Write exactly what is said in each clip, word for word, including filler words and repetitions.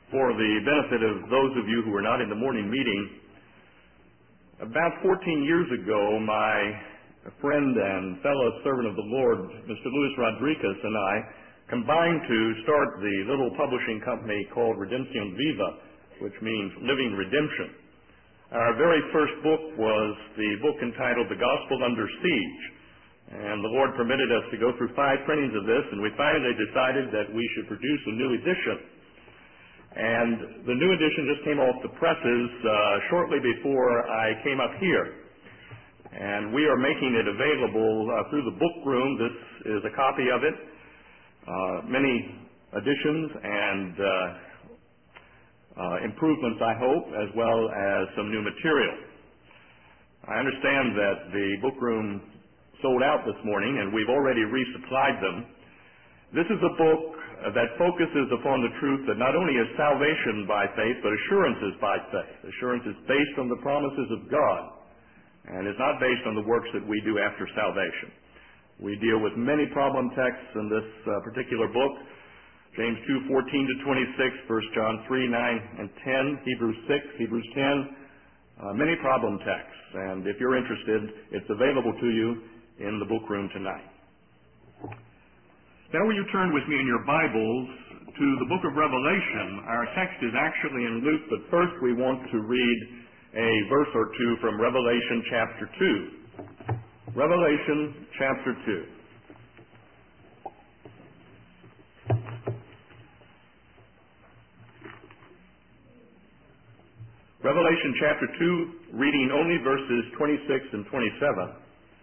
For the benefit of those of you who were not in the morning meeting, about fourteen years ago, my friend and fellow servant of the Lord, Mister Luis Rodriguez, and I combined to start the little publishing company called Redemption Viva, which means Living Redemption. Our very first book was the book entitled The Gospel Under Siege, and the Lord permitted us to go through five printings of this, and we finally decided that we should produce a new edition. And the new edition just came off the presses uh, shortly before I came up here. And we are making it available uh, through the book room. This is a copy of it. Uh, many additions and uh, uh, improvements, I hope, as well as some new material. I understand that the book room sold out this morning, and we've already resupplied them. This is a book that focuses upon the truth that not only is salvation by faith, but assurance is by faith. Assurance is based on the promises of God, and is not based on the works that we do after salvation. We deal with many problem texts in this uh, particular book: James two fourteen to twenty-six, First John three nine and ten, Hebrews six, Hebrews ten, uh, many problem texts. And if you're interested, it's available to you in the book room tonight. Now will you turn with me in your Bibles to the book of Revelation. Our text is actually in Luke, but first we want to read a verse or two from Revelation chapter two. Revelation chapter two. Revelation chapter two, reading only verses twenty-six and twenty-seven.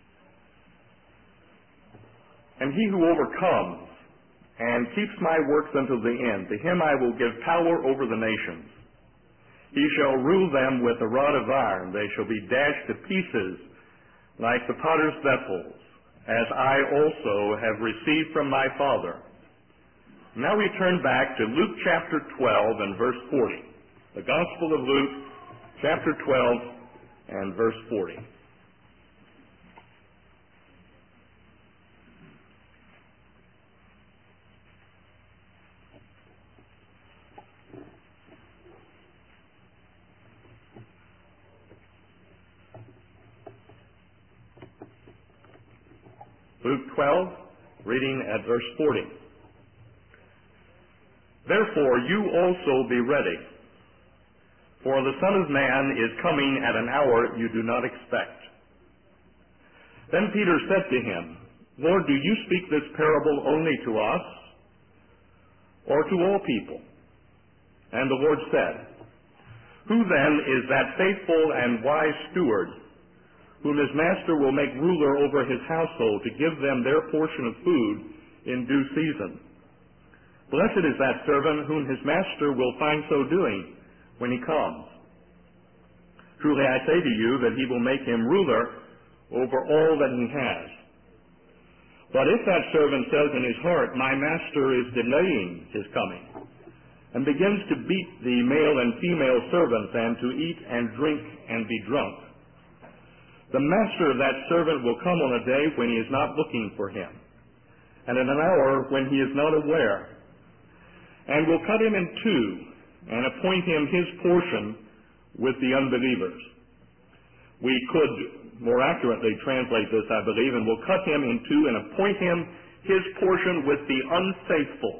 And he who overcomes and keeps my works until the end, to him I will give power over the nations. He shall rule them with a rod of iron. They shall be dashed to pieces like the potter's vessels, as I also have received from my Father. Now we turn back to Luke chapter twelve and verse forty. The Gospel of Luke chapter twelve and verse forty. Luke twelve, reading at verse forty. Therefore you also be ready, for the Son of Man is coming at an hour you do not expect. Then Peter said to him, Lord, do you speak this parable only to us, or to all people? And the Lord said, Who then is that faithful and wise steward, whom his master will make ruler over his household to give them their portion of food in due season? Blessed is that servant whom his master will find so doing when he comes. Truly I say to you that he will make him ruler over all that he has. But if that servant says in his heart, My master is delaying his coming, and begins to beat the male and female servants, and to eat and drink and be drunk, the master of that servant will come on a day when he is not looking for him, and in an hour when he is not aware, and will cut him in two, and appoint him his portion with the unbelievers. We could more accurately translate this, I believe, and will cut him in two, and appoint him his portion with the unfaithful.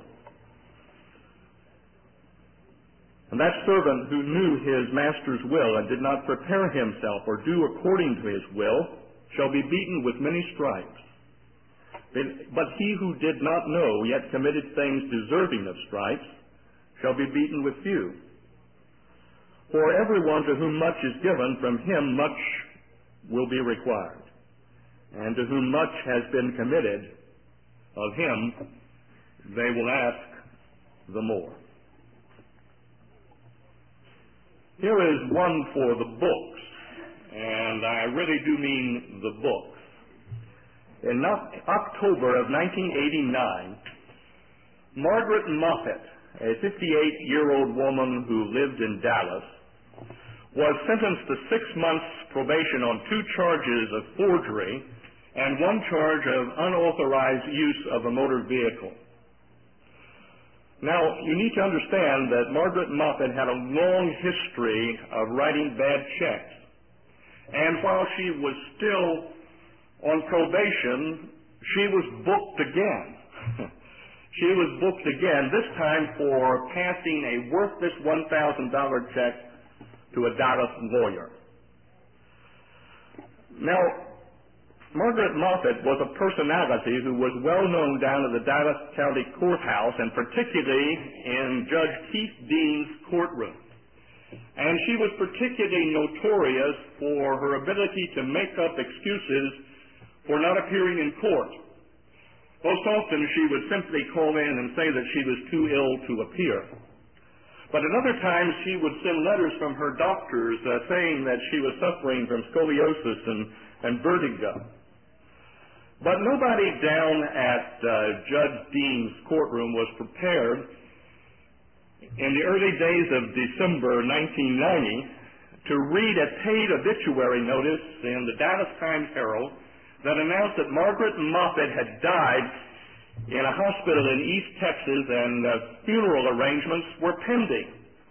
And that servant who knew his master's will and did not prepare himself or do according to his will shall be beaten with many stripes. But he who did not know yet committed things deserving of stripes shall be beaten with few. For everyone to whom much is given, from him much will be required. And to whom much has been committed, of him they will ask the more. Here is one for the books, and I really do mean the books. In October of nineteen eighty-nine, Margaret Moffett, a fifty-eight-year-old woman who lived in Dallas, was sentenced to six months probation on two charges of forgery and one charge of unauthorized use of a motor vehicle. Now, you need to understand that Margaret Moffett had a long history of writing bad checks. And while she was still on probation, she was booked again. She was booked again, this time for passing a worthless one thousand dollars check to a Dallas lawyer. Now, Margaret Moffett was a personality who was well known down at the Dallas County Courthouse, and particularly in Judge Keith Dean's courtroom. And she was particularly notorious for her ability to make up excuses for not appearing in court. Most often she would simply call in and say that she was too ill to appear. But at other times she would send letters from her doctors uh, saying that she was suffering from scoliosis and, and vertigo. But nobody down at uh, Judge Dean's courtroom was prepared in the early days of December nineteen ninety to read a paid obituary notice in the Dallas Times-Herald that announced that Margaret Moffett had died in a hospital in East Texas and uh, funeral arrangements were pending.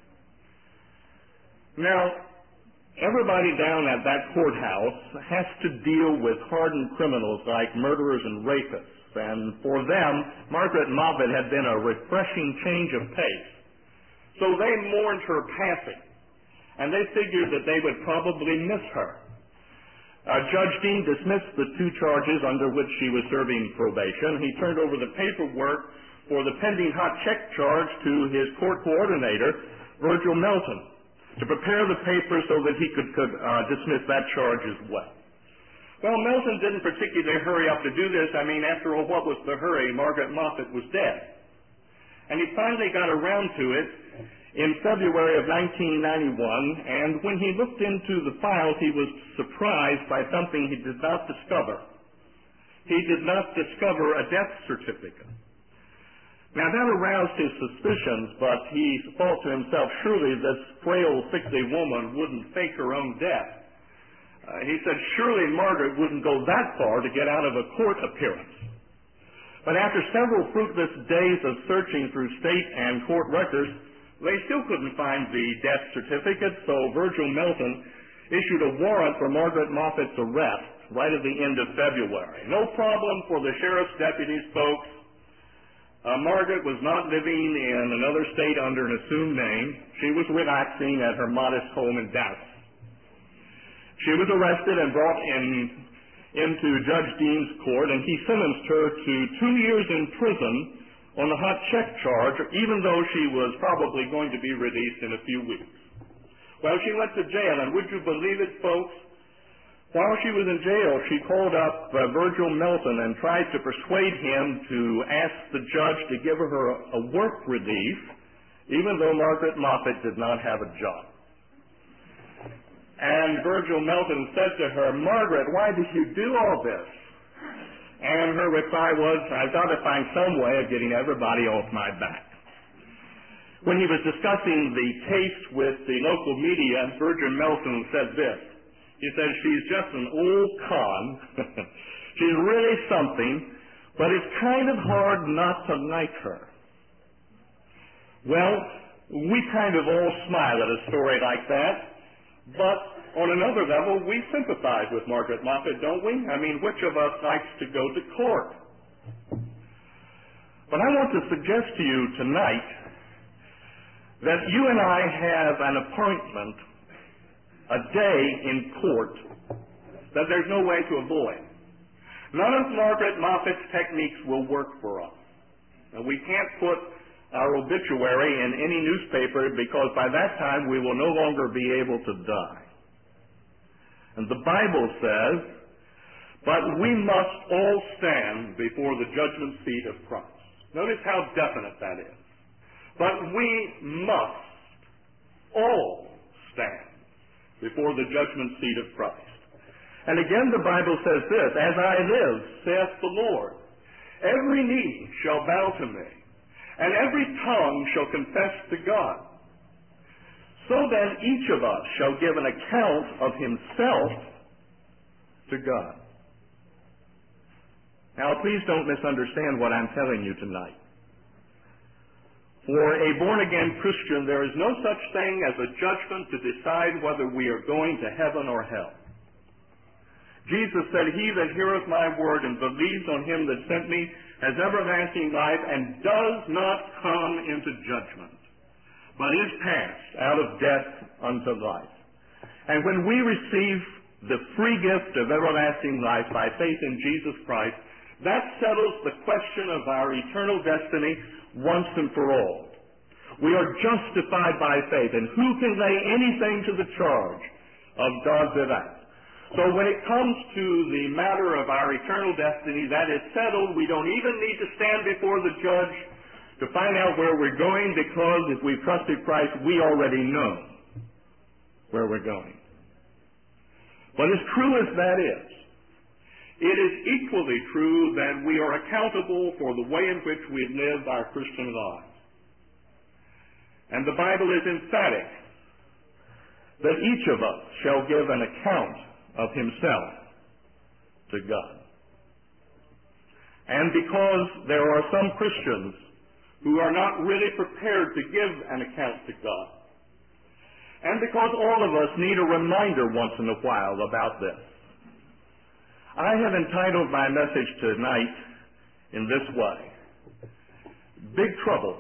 Now, everybody down at that courthouse has to deal with hardened criminals like murderers and rapists, and for them, Margaret Moffett had been a refreshing change of pace. So they mourned her passing, and they figured that they would probably miss her. Uh, Judge Dean dismissed the two charges under which she was serving probation. He turned over the paperwork for the pending hot check charge to his court coordinator, Virgil Melton, to prepare the paper so that he could, could uh, dismiss that charge as well. Well, Melton didn't particularly hurry up to do this. I mean, after all, what was the hurry? Margaret Moffett was dead. And he finally got around to it in February of nineteen ninety-one, and when he looked into the files, he was surprised by something he did not discover. He did not discover a death certificate. Now, that aroused his suspicions, but he thought to himself, surely this frail, sickly woman wouldn't fake her own death. Uh, he said, surely Margaret wouldn't go that far to get out of a court appearance. But after several fruitless days of searching through state and court records, they still couldn't find the death certificate, so Virgil Melton issued a warrant for Margaret Moffett's arrest right at the end of February. No problem for the sheriff's deputies, folks. Uh, Margaret was not living in another state under an assumed name. She was relaxing at her modest home in Dallas. She was arrested and brought in into Judge Dean's court, and he sentenced her to two years in prison on the hot check charge, even though she was probably going to be released in a few weeks. Well, she went to jail, and would you believe it, folks? While she was in jail, she called up uh, Virgil Melton and tried to persuade him to ask the judge to give her a work relief, even though Margaret Moffett did not have a job. And Virgil Melton said to her, Margaret, why did you do all this? And her reply was, I've got to find some way of getting everybody off my back. When he was discussing the case with the local media, Virgil Melton said this. He said, she's just an old con. She's really something, but it's kind of hard not to like her. Well, we kind of all smile at a story like that, but on another level, we sympathize with Margaret Moffett, don't we? I mean, which of us likes to go to court? But I want to suggest to you tonight that you and I have an appointment, a day in court, that there's no way to avoid. None of Margaret Moffett's techniques will work for us. And we can't put our obituary in any newspaper because by that time we will no longer be able to die. And the Bible says, but we must all stand before the judgment seat of Christ. Notice how definite that is. But we must all stand before the judgment seat of Christ. And again the Bible says this, as I live, saith the Lord, every knee shall bow to me, and every tongue shall confess to God. So then each of us shall give an account of himself to God. Now please don't misunderstand what I'm telling you tonight. For a born-again Christian, there is no such thing as a judgment to decide whether we are going to heaven or hell. Jesus said, "He that heareth my word and believes on him that sent me has everlasting life and does not come into judgment, but is passed out of death unto life." And when we receive the free gift of everlasting life by faith in Jesus Christ, that settles the question of our eternal destiny once and for all. We are justified by faith, and who can lay anything to the charge of God's elect? So when it comes to the matter of our eternal destiny, that is settled. We don't even need to stand before the judge to find out where we're going, because if we've trusted Christ, we already know where we're going. But as true as that is, it is equally true that we are accountable for the way in which we live our Christian lives. And the Bible is emphatic that each of us shall give an account of himself to God. And because there are some Christians who are not really prepared to give an account to God, and because all of us need a reminder once in a while about this, I have entitled my message tonight in this way: Big Trouble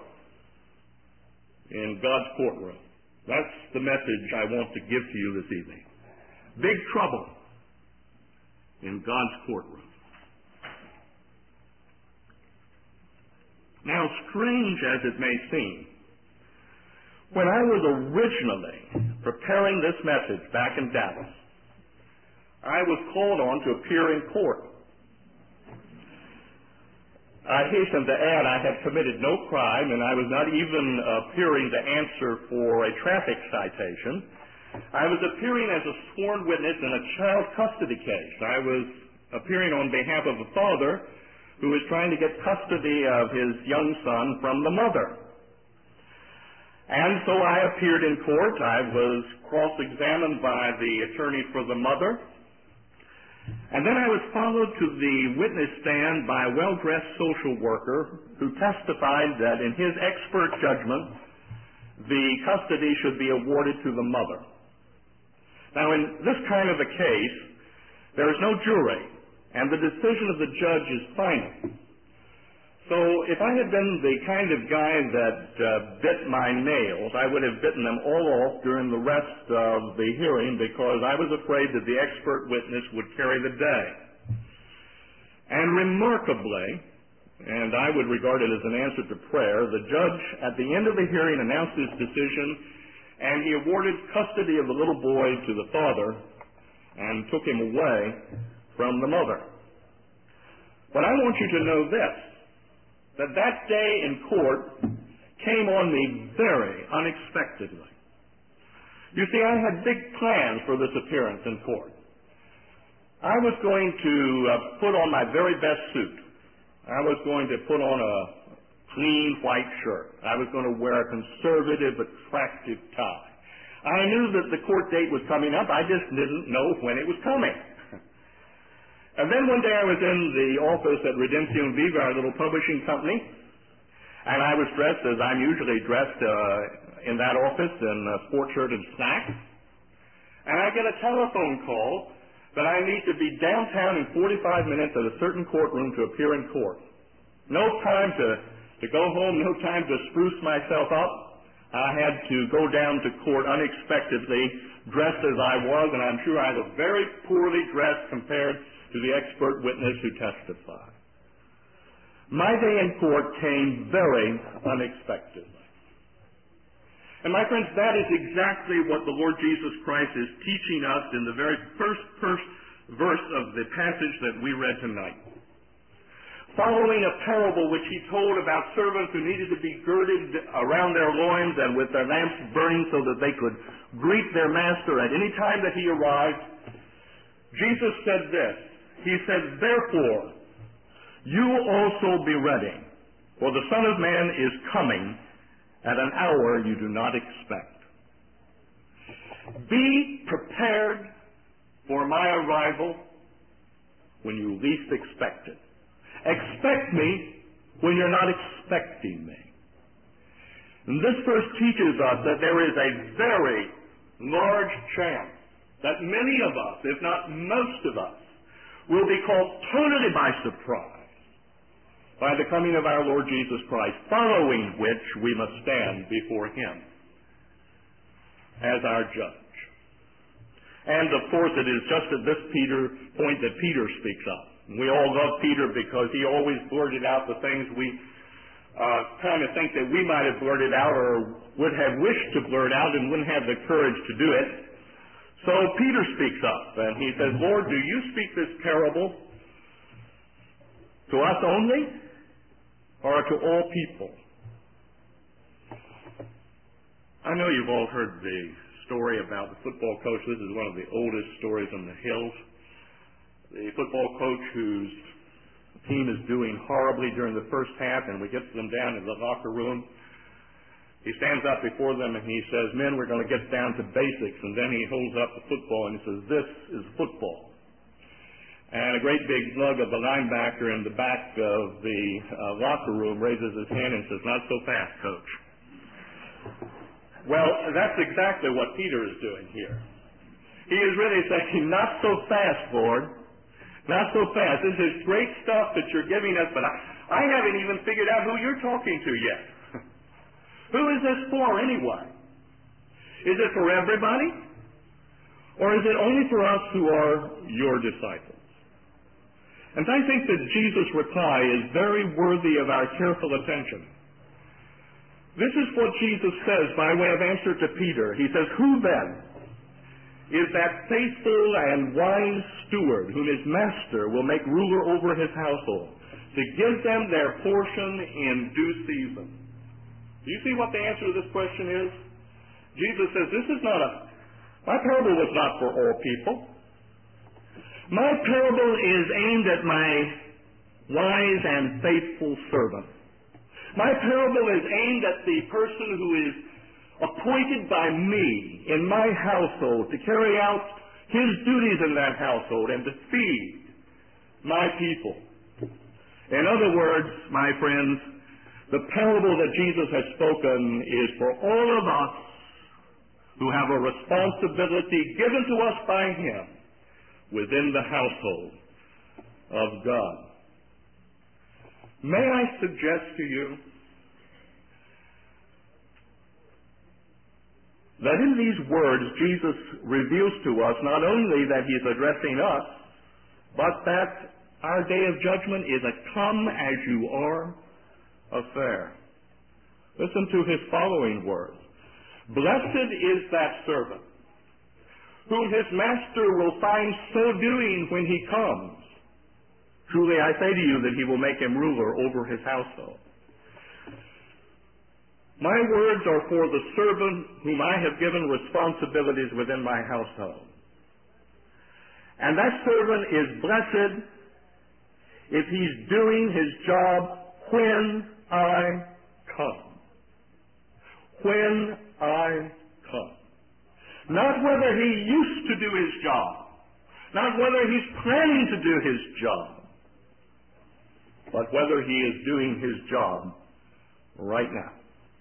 in God's Courtroom. That's the message I want to give to you this evening. Big trouble in God's courtroom. Now, strange as it may seem, when I was originally preparing this message back in Dallas, I was called on to appear in court. I hasten to add I had committed no crime, and I was not even appearing to answer for a traffic citation. I was appearing as a sworn witness in a child custody case. I was appearing on behalf of a father who was trying to get custody of his young son from the mother. And so I appeared in court. I was cross-examined by the attorney for the mother. And then I was followed to the witness stand by a well-dressed social worker who testified that in his expert judgment, the custody should be awarded to the mother. Now, in this kind of a case, there is no jury, and the decision of the judge is final. So if I had been the kind of guy that uh, bit my nails, I would have bitten them all off during the rest of the hearing, because I was afraid that the expert witness would carry the day. And remarkably, and I would regard it as an answer to prayer, the judge at the end of the hearing announced his decision, and he awarded custody of the little boy to the father and took him away from the mother. But I want you to know this, that that day in court came on me very unexpectedly. You see, I had big plans for this appearance in court. I was going to uh, put on my very best suit. I was going to put on a clean white shirt. I was going to wear a conservative, attractive tie. I knew that the court date was coming up. I just didn't know when it was coming. And then one day I was in the office at Redemption Viva, our little publishing company, and I was dressed as I'm usually dressed uh, in that office, in a sports shirt and slacks. And I get a telephone call that I need to be downtown in forty-five minutes at a certain courtroom to appear in court. No time to To go home, no time to spruce myself up. I had to go down to court unexpectedly, dressed as I was, and I'm sure I was very poorly dressed compared to the expert witness who testified. My day in court came very unexpectedly. And my friends, that is exactly what the Lord Jesus Christ is teaching us in the very first verse of the passage that we read tonight. Following a parable which he told about servants who needed to be girded around their loins and with their lamps burning so that they could greet their master at any time that he arrived, Jesus said this. He said, "Therefore, you also be ready, for the Son of Man is coming at an hour you do not expect." Be prepared for my arrival when you least expect it. Expect me when you're not expecting me. And this verse teaches us that there is a very large chance that many of us, if not most of us, will be caught totally by surprise by the coming of our Lord Jesus Christ, following which we must stand before Him as our judge. And of course it is just at this Peter point that Peter speaks up. We all love Peter because he always blurted out the things we uh, kind of think that we might have blurted out or would have wished to blurt out and wouldn't have the courage to do it. So Peter speaks up and he says, Lord, do you speak this parable to us only or to all people? I know you've all heard the story about the football coach. This is one of the oldest stories on the hills. The football coach whose team is doing horribly during the first half, and we get them down in the locker room. He stands up before them and he says, men, we're going to get down to basics. And then he holds up the football and he says, this is football. And a great big lug of the linebacker in the back of the uh, locker room raises his hand and says, not so fast, coach. Well, that's exactly what Peter is doing here. He is really saying, not so fast, Lord. Not so fast. This is great stuff that you're giving us, but I, I haven't even figured out who you're talking to yet. Who is this for anyway? Is it for everybody? Or is it only for us who are your disciples? And I think that Jesus' reply is very worthy of our careful attention. This is what Jesus says by way of answer to Peter. He says, who then is that faithful and wise steward whom his master will make ruler over his household, to give them their portion in due season? Do you see what the answer to this question is? Jesus says, this is not a, my parable was not for all people. My parable is aimed at my wise and faithful servant. My parable is aimed at the person who is appointed by me in my household to carry out his duties in that household and to feed my people. In other words, my friends, the parable that Jesus has spoken is for all of us who have a responsibility given to us by Him within the household of God. May I suggest to you that in these words Jesus reveals to us not only that He is addressing us, but that our day of judgment is a come as you are affair. Listen to His following words. Blessed is that servant whom his master will find so doing when he comes. Truly I say to you that he will make him ruler over his household. My words are for the servant whom I have given responsibilities within my household. And that servant is blessed if he's doing his job when I come. When I come. Not whether he used to do his job. Not whether he's planning to do his job. But whether he is doing his job right now.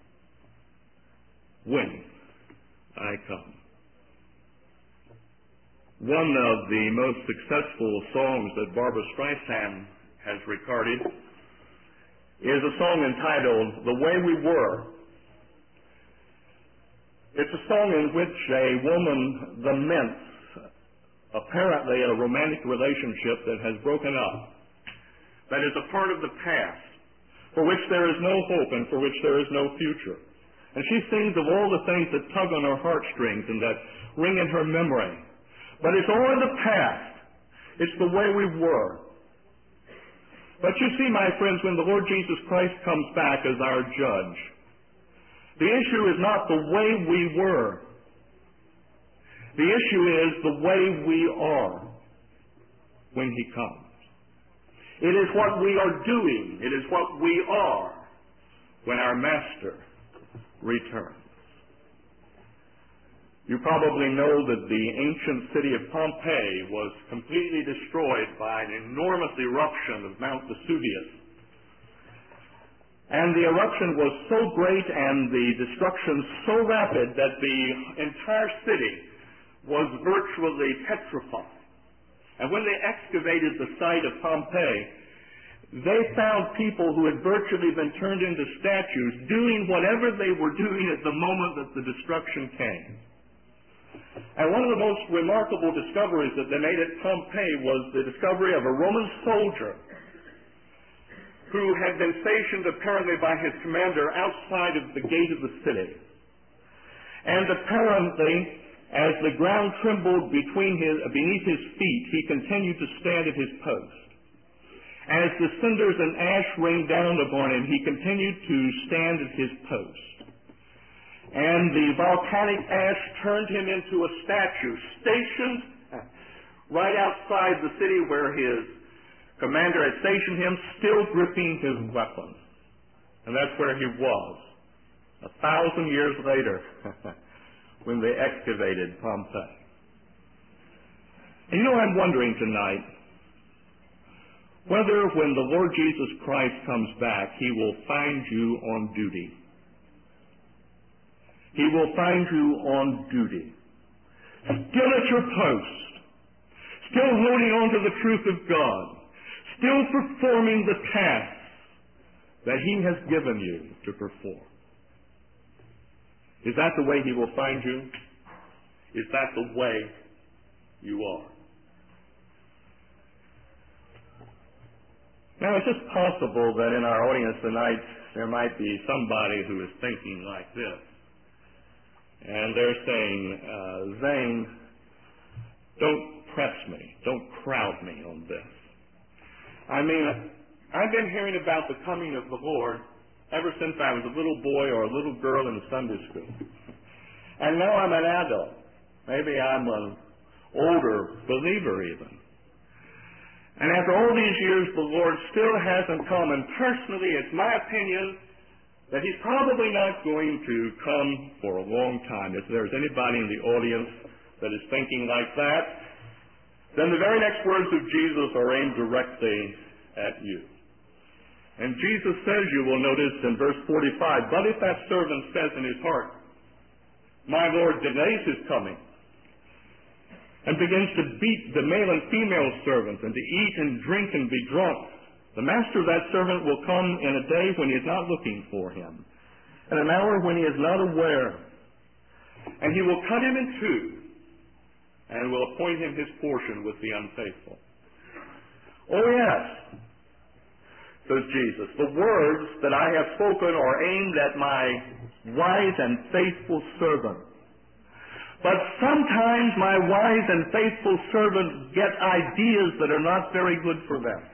When I come. One of the most successful songs that Barbra Streisand has recorded is a song entitled The Way We Were. It's a song in which a woman laments apparently a romantic relationship that has broken up, that is a part of the past, for which there is no hope and for which there is no future. And she sings of all the things that tug on her heartstrings and that ring in her memory. But it's all in the past. It's the way we were. But you see, my friends, when the Lord Jesus Christ comes back as our judge, the issue is not the way we were. The issue is the way we are when He comes. It is what we are doing. It is what we are when our Master returns. You probably know that the ancient city of Pompeii was completely destroyed by an enormous eruption of Mount Vesuvius. And the eruption was so great and the destruction so rapid that the entire city was virtually petrified. And when they excavated the site of Pompeii, they found people who had virtually been turned into statues doing whatever they were doing at the moment that the destruction came. And one of the most remarkable discoveries that they made at Pompeii was the discovery of a Roman soldier who had been stationed apparently by his commander outside of the gate of the city. And apparently, as the ground trembled between his, beneath his feet, he continued to stand at his post. As the cinders and ash rained down upon him, he continued to stand at his post. And the volcanic ash turned him into a statue, stationed right outside the city where his commander had stationed him, still gripping his weapon. And that's where he was, a thousand years later, when they excavated Pompeii. And you know, I'm wondering tonight whether when the Lord Jesus Christ comes back, He will find you on duty. He will find you on duty, still at your post, still holding on to the truth of God, still performing the tasks that He has given you to perform. Is that the way He will find you? Is that the way you are? Now, it's just possible that in our audience tonight there might be somebody who is thinking like this. And they're saying, uh, Zane, don't press me. Don't crowd me on this. I mean, I've been hearing about the coming of the Lord ever since I was a little boy or a little girl in Sunday school. And now I'm an adult. Maybe I'm an older believer even. And after all these years, the Lord still hasn't come. And personally, it's my opinion that He's probably not going to come for a long time. If there's anybody in the audience that is thinking like that, then the very next words of Jesus are aimed directly at you. And Jesus says, you will notice in verse forty-five, but if that servant says in his heart, my Lord delays His coming, and begins to beat the male and female servants, and to eat and drink and be drunk, the master of that servant will come in a day when he is not looking for him, and an hour when he is not aware, and he will cut him in two, and will appoint him his portion with the unfaithful. Oh yes, says Jesus, the words that I have spoken are aimed at my wise and faithful servant. But sometimes my wise and faithful servants get ideas that are not very good for them.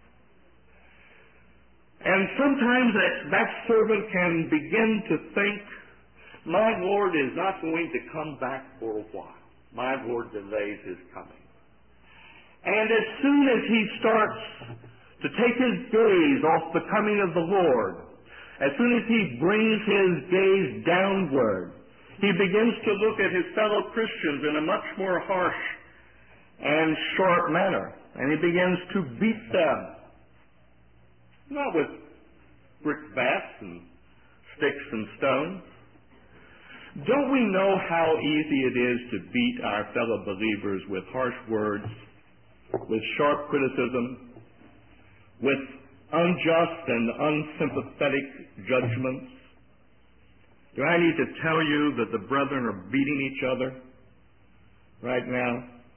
And sometimes that, that servant can begin to think, my Lord is not going to come back for a while. My Lord delays His coming. And as soon as he starts to take his gaze off the coming of the Lord, as soon as he brings his gaze downward, he begins to look at his fellow Christians in a much more harsh and sharp manner. And he begins to beat them. Not with brick bats and sticks and stones. Don't we know how easy it is to beat our fellow believers with harsh words, with sharp criticism, with unjust and unsympathetic judgments? Do I need to tell you that the brethren are beating each other right now?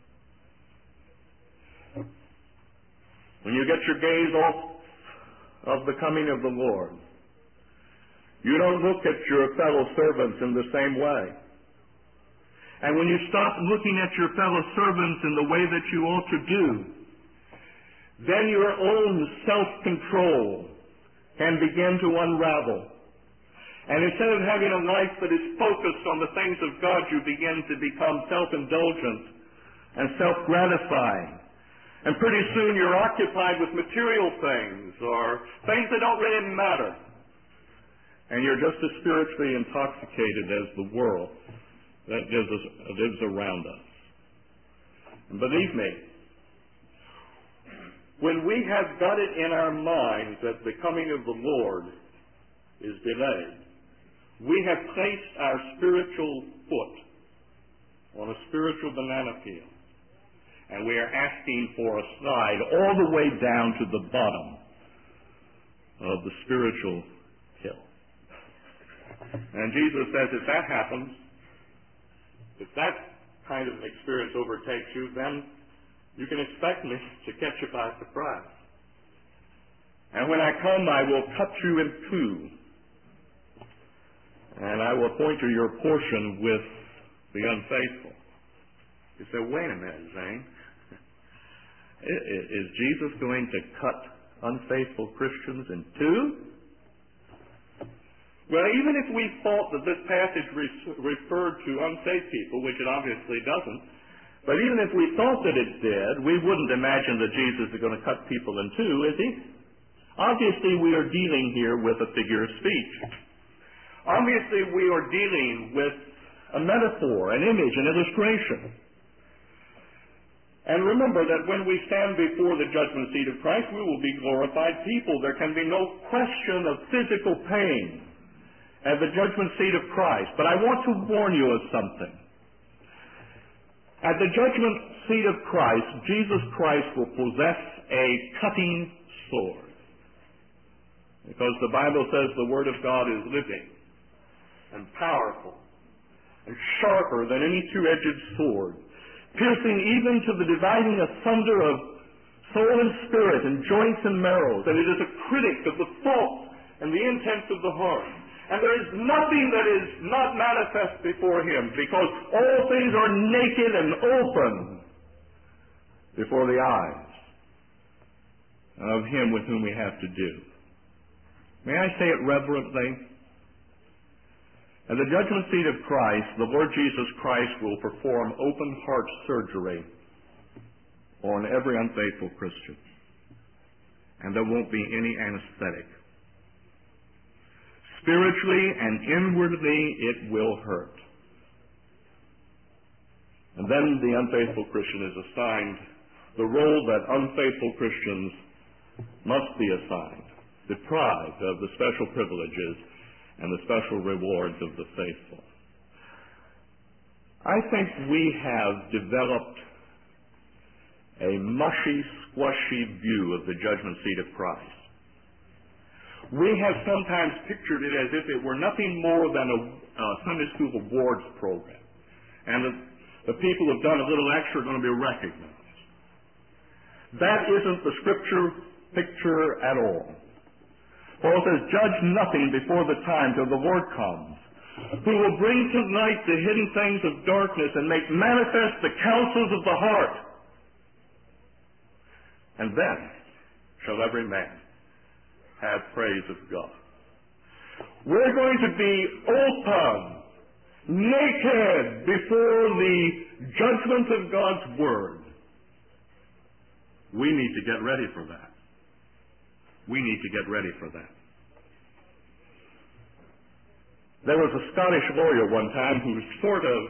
When you get your gaze off of the coming of the Lord, you don't look at your fellow servants in the same way. And when you stop looking at your fellow servants in the way that you ought to do, then your own self-control can begin to unravel. And instead of having a life that is focused on the things of God, you begin to become self-indulgent and self-gratifying. And pretty soon you're occupied with material things or things that don't really matter. And you're just as spiritually intoxicated as the world that lives, lives around us. And believe me, when we have got it in our minds that the coming of the Lord is delayed. We have placed our spiritual foot on a spiritual banana peel, and we are asking for a slide all the way down to the bottom of the spiritual hill. And Jesus says, if that happens, if that kind of experience overtakes you, then you can expect me to catch you by surprise. And when I come, I will cut you in two, and I will point to your portion with the unfaithful. You say, wait a minute, Zane. Is Jesus going to cut unfaithful Christians in two? Well, even if we thought that this passage re- referred to unsaved people, which it obviously doesn't, but even if we thought that it did, we wouldn't imagine that Jesus is going to cut people in two, is he? Obviously, we are dealing here with a figure of speech. Obviously, we are dealing with a metaphor, an image, an illustration. And remember that when we stand before the judgment seat of Christ, we will be glorified people. There can be no question of physical pain at the judgment seat of Christ. But I want to warn you of something. At the judgment seat of Christ, Jesus Christ will possess a cutting sword. Because the Bible says the Word of God is living and powerful and sharper than any two-edged sword, piercing even to the dividing asunder of soul and spirit and joints and marrows, and it is a critic of the thoughts and the intents of the heart. And there is nothing that is not manifest before him, because all things are naked and open before the eyes of him with whom we have to do. May I say it reverently? At the judgment seat of Christ, the Lord Jesus Christ will perform open heart surgery on every unfaithful Christian. And there won't be any anesthetic. Spiritually and inwardly, it will hurt. And then the unfaithful Christian is assigned the role that unfaithful Christians must be assigned, deprived of the special privileges and the special rewards of the faithful. I think we have developed a mushy, squashy view of the judgment seat of Christ. We have sometimes pictured it as if it were nothing more than a, a Sunday school awards program, and the, the people who have done a little extra are going to be recognized. That isn't the Scripture picture at all. Paul says, judge nothing before the time till the Lord comes, who will bring to light the hidden things of darkness and make manifest the counsels of the heart. And then shall every man have praise of God. We're going to be open, naked before the judgment of God's Word. We need to get ready for that. We need to get ready for that. There was a Scottish lawyer one time who sort of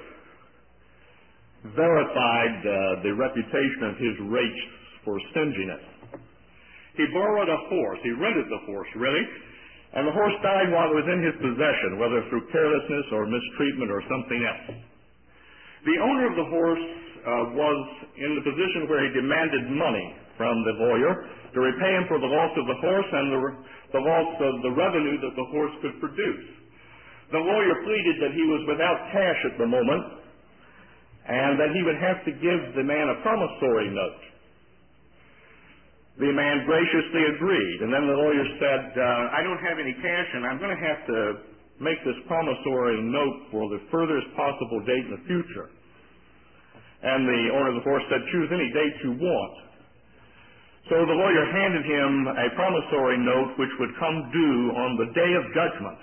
verified uh, the reputation of his race for stinginess. He borrowed a horse. He rented the horse, really, and the horse died while it was in his possession, whether through carelessness or mistreatment or something else. The owner of the horse uh, was in the position where he demanded money from the lawyer to repay him for the loss of the horse and the, the loss of the revenue that the horse could produce. The lawyer pleaded that he was without cash at the moment and that he would have to give the man a promissory note. The man graciously agreed, and then the lawyer said, uh, I don't have any cash, and I'm going to have to make this promissory note for the furthest possible date in the future. And the owner of the horse said, choose any date you want. So the lawyer handed him a promissory note which would come due on the day of judgment.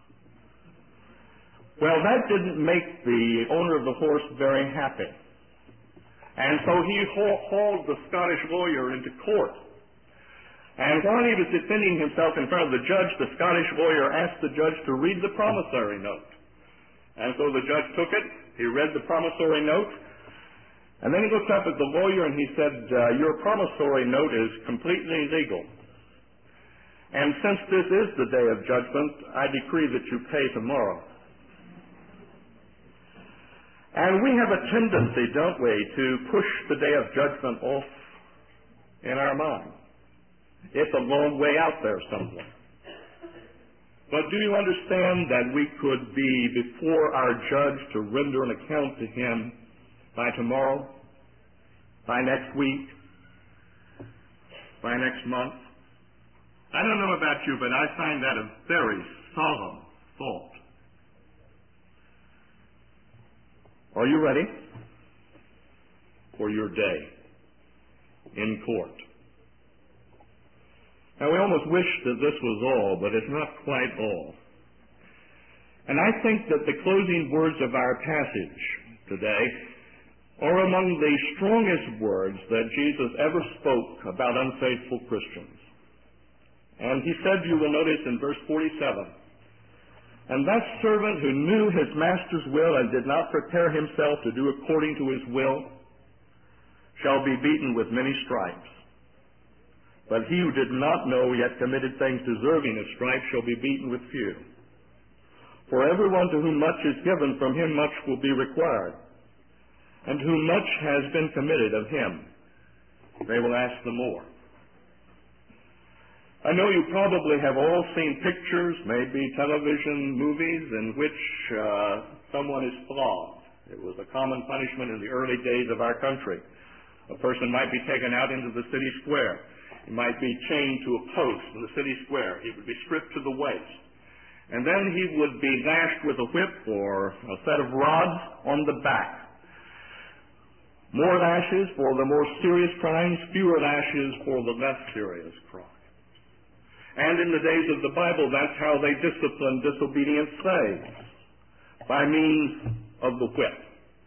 Well, that didn't make the owner of the horse very happy. And so he hauled the Scottish lawyer into court. And while he was defending himself in front of the judge, the Scottish lawyer asked the judge to read the promissory note. And so the judge took it, he read the promissory note, and then he looked up at the lawyer and he said, uh, your promissory note is completely legal. And since this is the day of judgment, I decree that you pay tomorrow. And we have a tendency, don't we, to push the day of judgment off in our mind. It's a long way out there somewhere. But do you understand that we could be before our judge to render an account to him by tomorrow, by next week, by next month? I don't know about you, but I find that a very solemn thought. Are you ready for your day in court? Now, we almost wish that this was all, but it's not quite all. And I think that the closing words of our passage today are among the strongest words that Jesus ever spoke about unfaithful Christians. And he said, you will notice in verse forty-seven, and that servant who knew his master's will and did not prepare himself to do according to his will shall be beaten with many stripes. But he who did not know yet committed things deserving of stripes shall be beaten with few. For everyone to whom much is given, from him much will be required. And to whom much has been committed of him, they will ask the more. I know you probably have all seen pictures, maybe television movies, in which uh, someone is flogged. It was a common punishment in the early days of our country. A person might be taken out into the city square. He might be chained to a post in the city square. He would be stripped to the waist. And then he would be lashed with a whip or a set of rods on the back. More lashes for the more serious crimes, fewer lashes for the less serious crimes. And in the days of the Bible, that's how they disciplined disobedient slaves, by means of the whip.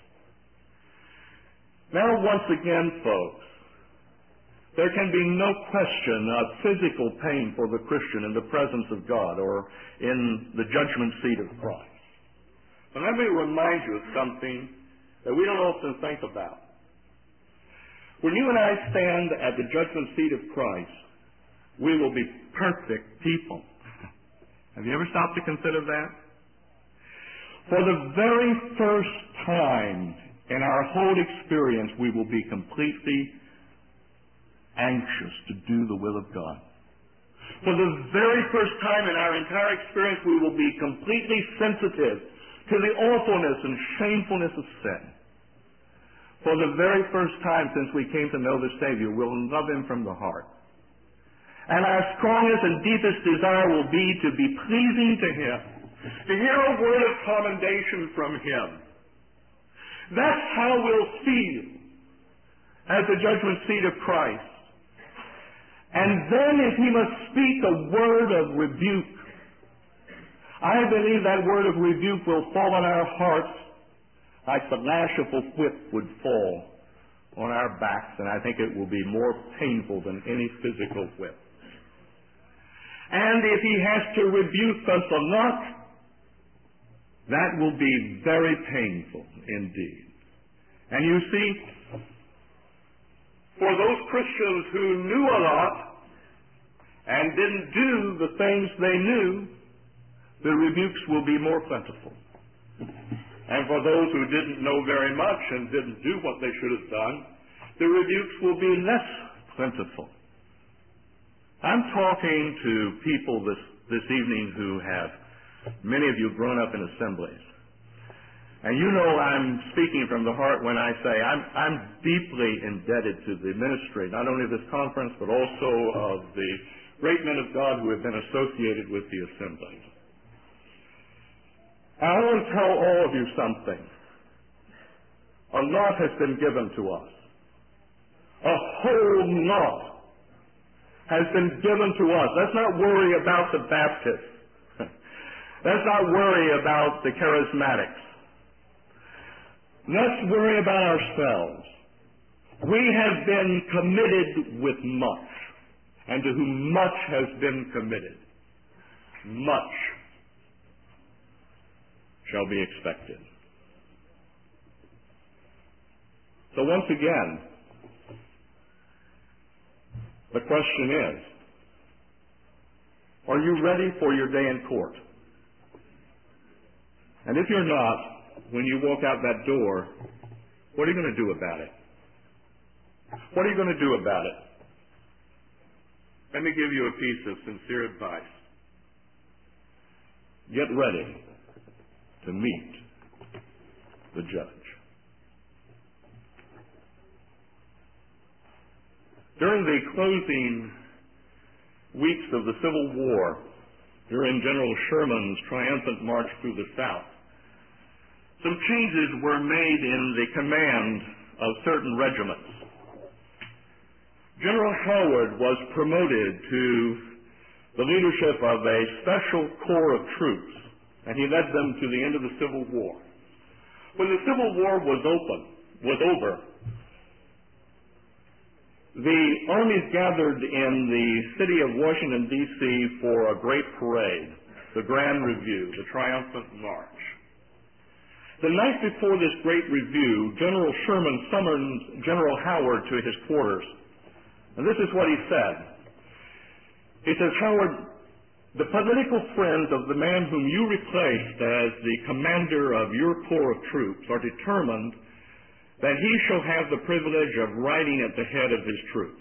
Now, once again, folks, there can be no question of physical pain for the Christian in the presence of God or in the judgment seat of Christ. But let me remind you of something that we don't often think about. When you and I stand at the judgment seat of Christ, we will be perfect people. Have you ever stopped to consider that? For the very first time in our whole experience, we will be completely anxious to do the will of God. For the very first time in our entire experience, we will be completely sensitive to the awfulness and shamefulness of sin. For the very first time since we came to know the Savior, we'll love Him from the heart. And our strongest and deepest desire will be to be pleasing to Him, to hear a word of commendation from Him. That's how we'll feel at the judgment seat of Christ. And then if He must speak a word of rebuke, I believe that word of rebuke will fall on our hearts like the lash of a whip would fall on our backs, and I think it will be more painful than any physical whip. And if He has to rebuke us a lot, that will be very painful indeed. And you see, for those Christians who knew a lot and didn't do the things they knew, the rebukes will be more plentiful. And for those who didn't know very much and didn't do what they should have done, the rebukes will be less plentiful. I'm talking to people this, this evening who have, many of you, grown up in assemblies. And you know I'm speaking from the heart when I say I'm, I'm deeply indebted to the ministry, not only of this conference, but also of the great men of God who have been associated with the assemblies. I want to tell all of you something. A lot has been given to us. A whole lot has been given to us. Let's not worry about the Baptists. Let's not worry about the Charismatics. Let's worry about ourselves. We have been committed with much, and to whom much has been committed, much shall be expected. So once again, the question is, Are you ready for your day in court? And if you're not, when you walk out that door, what are you going to do about it? What are you going to do about it? Let me give you a piece of sincere advice. Get ready to meet the judge. During the closing weeks of the Civil War, during General Sherman's triumphant march through the South, some changes were made in the command of certain regiments. General Howard was promoted to the leadership of a special corps of troops, and he led them to the end of the Civil War. When the Civil War was open, was over, the armies gathered in the city of Washington, D C for a great parade, the Grand Review, the Triumphant March. The night before this great review, General Sherman summoned General Howard to his quarters. And this is what he said. He says, Howard, the political friends of the man whom you replaced as the commander of your corps of troops are determined that he shall have the privilege of riding at the head of his troops.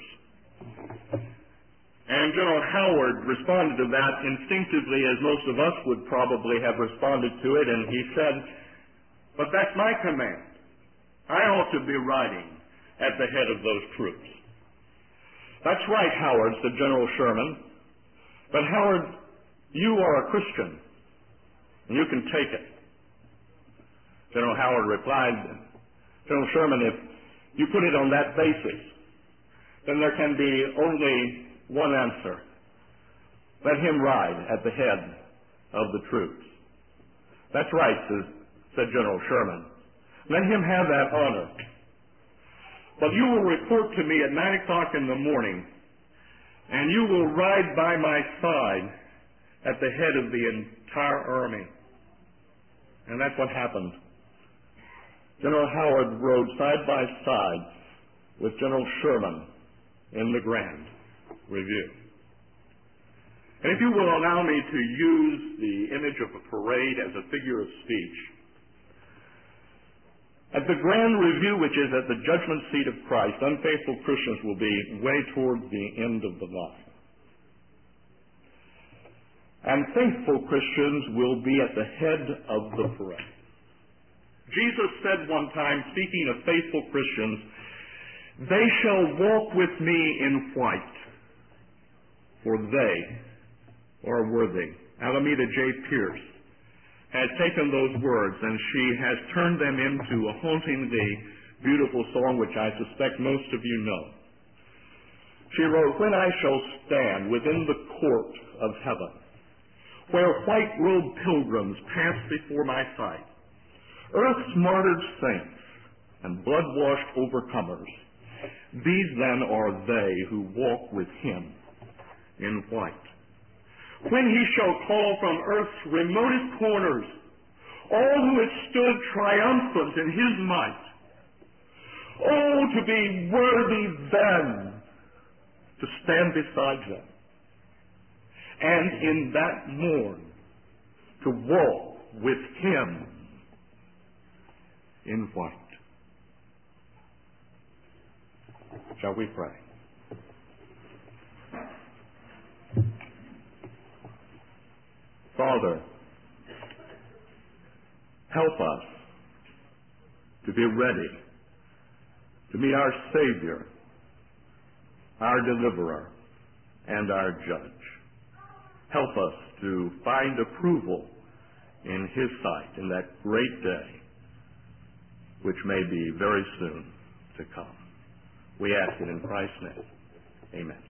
And General Howard responded to that instinctively, as most of us would probably have responded to it, and he said, but that's my command. I ought to be riding at the head of those troops. That's right, Howard, said General Sherman. But Howard, you are a Christian, and you can take it. General Howard replied, General Sherman, if you put it on that basis, then there can be only one answer. Let him ride at the head of the troops. That's right, said General Sherman. Let him have that honor. But you will report to me at nine o'clock in the morning, and you will ride by my side at the head of the entire army. And that's what happened. General Howard rode side by side with General Sherman in the Grand Review. And if you will allow me to use the image of a parade as a figure of speech, at the Grand Review, which is at the judgment seat of Christ, unfaithful Christians will be way toward the end of the line. And faithful Christians will be at the head of the parade. Jesus said one time, speaking of faithful Christians, they shall walk with me in white, for they are worthy. Alameda J. Pierce has taken those words and she has turned them into a hauntingly beautiful song, which I suspect most of you know. She wrote, when I shall stand within the court of heaven, where white-robed pilgrims pass before my sight, earth's martyred saints and blood-washed overcomers, these then are they who walk with him in white. When he shall call from earth's remotest corners all who have stood triumphant in his might, oh, to be worthy then to stand beside them, and in that morn to walk with him in white. Shall we pray? Father, help us to be ready to meet our Savior, our Deliverer, and our Judge. Help us to find approval in His sight in that great day, which may be very soon to come. We ask it in Christ's name. Amen.